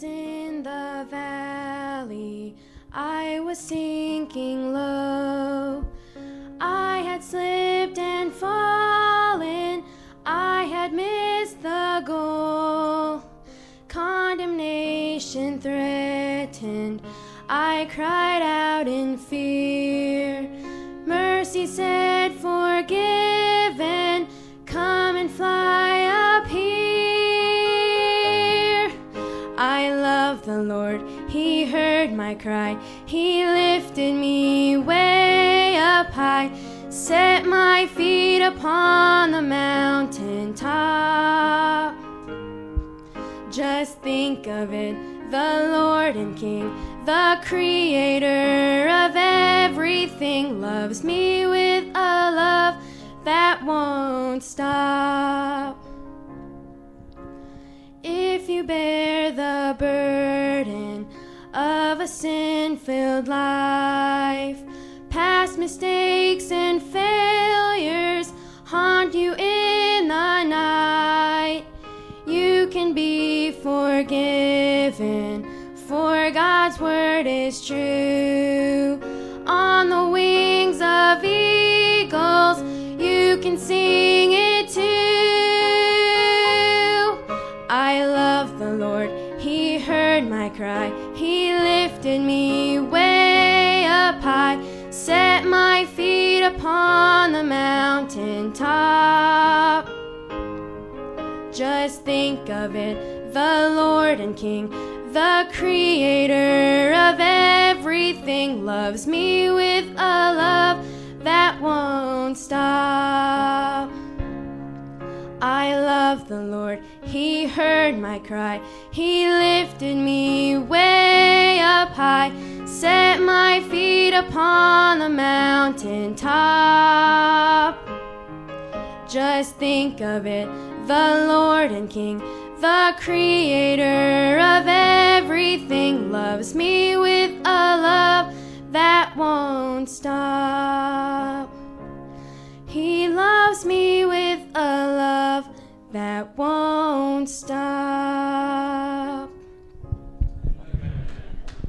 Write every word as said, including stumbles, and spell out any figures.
was in the valley, I was sinking low. I had slipped and fallen, I had missed the goal. Condemnation threatened, I cried out in fear. Mercy said, forgiven, come and fly up here. I love the Lord, He heard my cry, He lifted me way up high, set my feet upon the mountain top. Just think of it, the Lord and King, the Creator of everything, loves me with a love that won't stop. If you bear the burden of a sin-filled life, past mistakes and failures haunt you in the night, you can be forgiven, for God's word is true. On the wings of eagles, you can sing it too. I love the Lord, He heard my cry, He lifted me way up high, set my feet upon the mountain top. Just think of it, the Lord and King, the Creator of everything, loves me with a love that won't stop. I love the Lord, He heard my cry, He lifted me way up high, set my feet upon the mountain top. Just think of it, the Lord and King, the Creator of everything, loves me with a love that won't stop. He loves me with a love that won't stop.